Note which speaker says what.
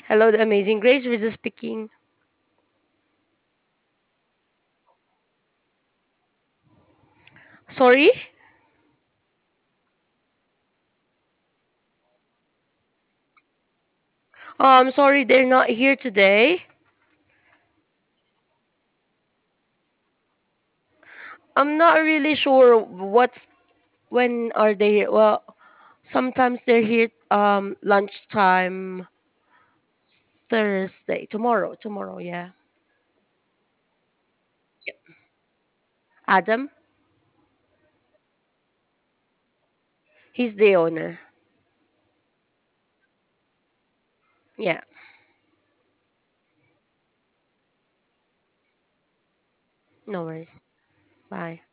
Speaker 1: Hello, the amazing Grace. Risa speaking. Sorry. Sorry, they're not here today. I'm not really sure what's when are they here. Well, sometimes they're here lunchtime Thursday. Tomorrow, yeah. Adam, he's the owner. Yeah, no worries. Bye.